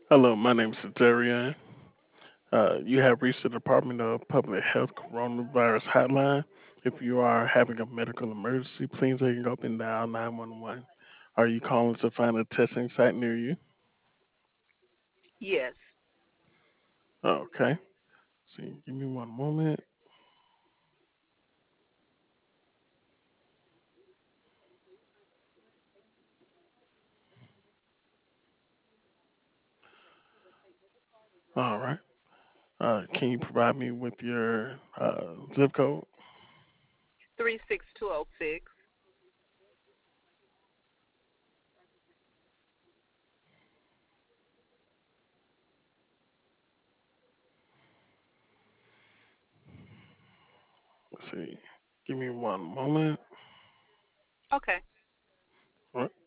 Hello, my name is Darian. You have reached the Department of Public Health Coronavirus Hotline. If you are having a medical emergency, please hang up and dial 911. Are you calling to find a testing site near you? Yes. Okay. See, give me one moment. All right. Can you provide me with your zip code? 36206. Let's see. Give me one moment. Okay. All right.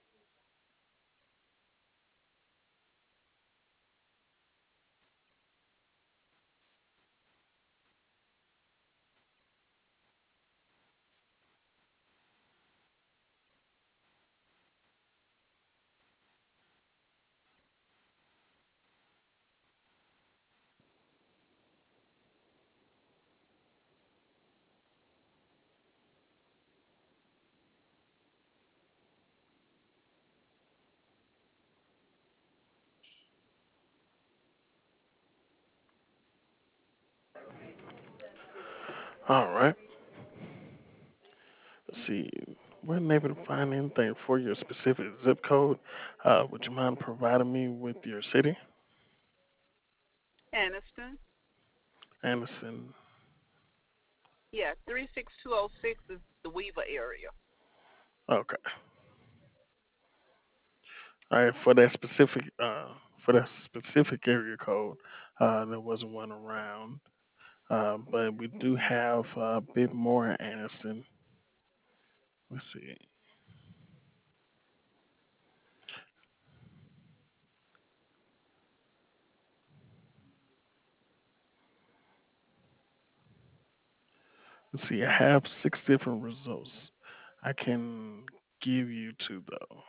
All right. Let's see. We're unable to find anything for your specific zip code. Would you mind providing me with your city? Aniston. Anderson. Yeah, 36206 is the Weaver area. Okay. All right. For that specific area code, there wasn't one around. But we do have a bit more in Anderson. Let's see. Let's see. I have six different results. I can give you two though.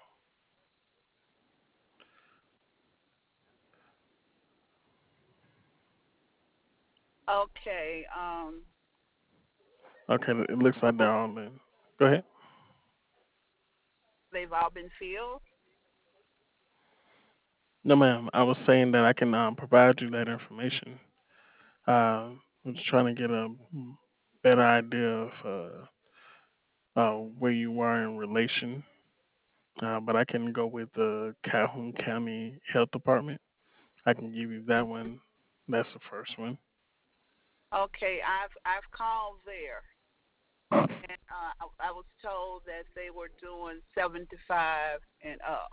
Okay. Okay. It looks like they're all in. Go ahead. They've all been filled. No, ma'am. I was saying that I can provide you that information. I'm just trying to get a better idea of where you are in relation. But I can go with the Calhoun County Health Department. I can give you that Mhm. one. That's the first one. Okay, I've called there, and I was told that they were doing 75 and up,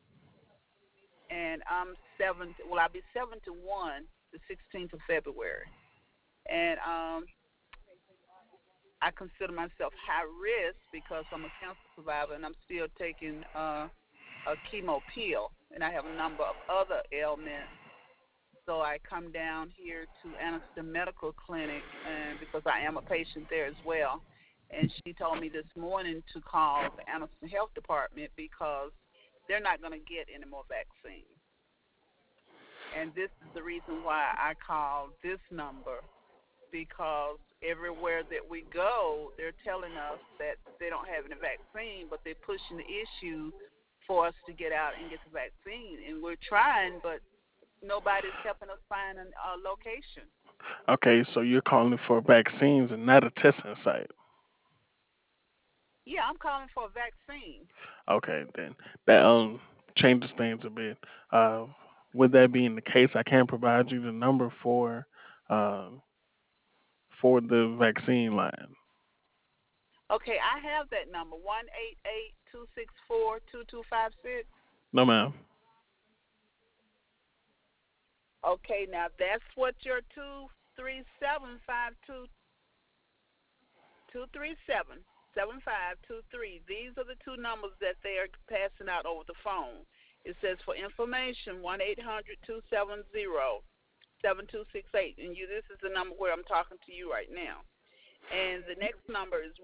and I'm 70. Well, I'll be 71 the 16th of February, and I consider myself high risk because I'm a cancer survivor and I'm still taking a chemo pill, and I have a number of other ailments. So I come down here to Anniston Medical Clinic, and because I am a patient there as well. And she told me this morning to call the Anniston Health Department because they're not going to get any more vaccines. And this is the reason why I called this number because everywhere that we go, they're telling us that they don't have any vaccine, but they're pushing the issue for us to get out and get the vaccine. And we're trying, but nobody's helping us find a location. Okay, so you're calling for vaccines and not a testing site. Yeah, I'm calling for a vaccine. Okay, then that changes things a bit. Uh, with that being the case, I can provide you the number uh, for the vaccine line. Okay, I have that number 1-888-264-2256. No, ma'am. Okay, now that's what your 237-52237-7523. These are the two numbers that they are passing out over the phone. It says for information 1-800-270-7268, and this is the number where I'm talking to you right now. And the next number is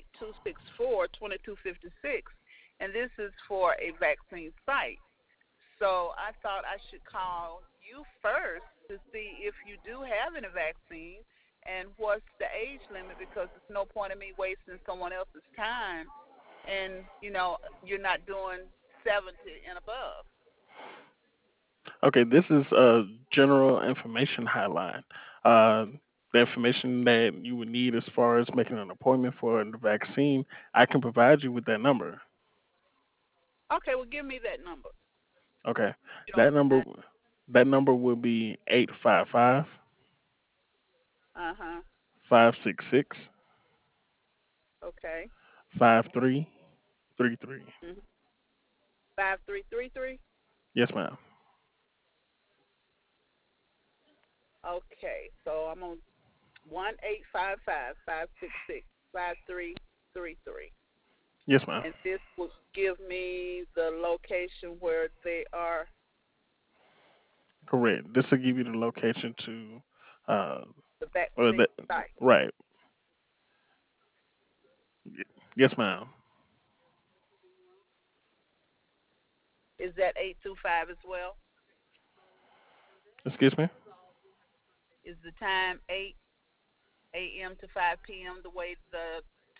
1-888-264-2256, and this is for a vaccine site. So I thought I should call you first to see if you do have any vaccine and what's the age limit, because there's no point in me wasting someone else's time and, you're not doing 70 and above. Okay, this is a general information hotline. Uh, the information that you would need as far as making an appointment for the vaccine, I can provide you with that number. Okay, well, give me that number. Okay, You don't that number mind? that number will be 855 Uh-huh. 566 Okay. 5333. Mm-hmm. 5333. Yes, ma'am. Okay, so I'm on 1-855-566-5333. Yes, ma'am. And this will give me the location where they are, Correct. This will give you the location to, the or vaccine that, site. right. Yes, ma'am. Is that 825 as well? Excuse me. Is the time 8 a.m. to 5 p.m. the way the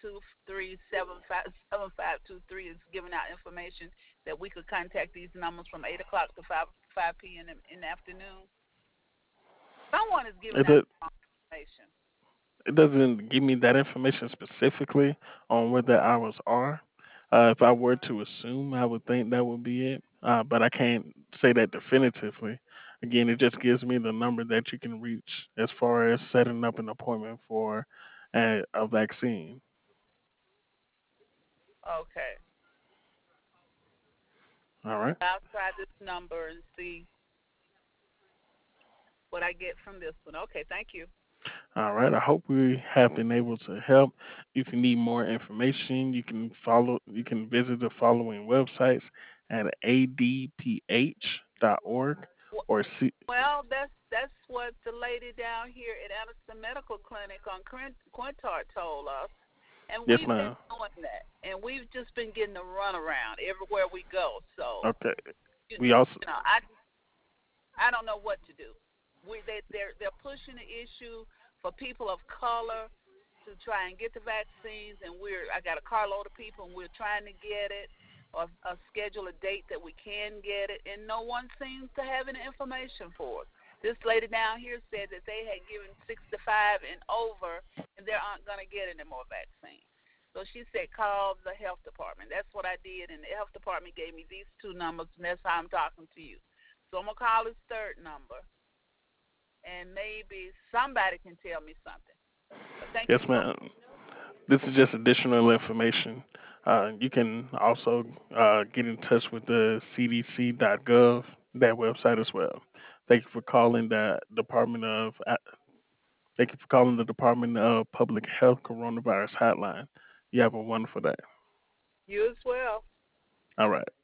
2375723 is giving out information that we could contact these numbers from 8 o'clock to 5 p.m. in the afternoon? Someone is giving It out does, the wrong information. it doesn't give me that information specifically on where the hours are. If I were to assume, I would think that would be it, but I can't say that definitively. Again, it just gives me the number that you can reach as far as setting up an appointment for a vaccine. Okay. All right. I'll try this number and see what I get from this one. Okay, thank you. All right. I hope we have been able to help. If you need more information, you can visit the following websites at adph.org or C. Well, that's what the lady down here at Anderson Medical Clinic on Quintard told us, and Yes, we've been ma'am. doing that, and we've just been getting a runaround everywhere we go. So, Okay. you, We also you know, I don't know what to do. They're pushing the issue for people of color to try and get the vaccines, and I got a carload of people, and we're trying to get it or schedule a date that we can get it, and no one seems to have any information for us. This lady down here said that they had given 65 and over, and they aren't going to get any more vaccines. So she said, call the health department. That's what I did, and the health department gave me these two numbers, and that's how I'm talking to you. So I'm going to call this third number, and maybe somebody can tell me something. But thank yes, you so ma'am. much. This is just additional information. You can also get in touch with the CDC.gov, that website as well. Thank you for calling the Department of Thank you for calling the Department of Public Health Coronavirus Hotline. You have a wonderful day. You as well. All right.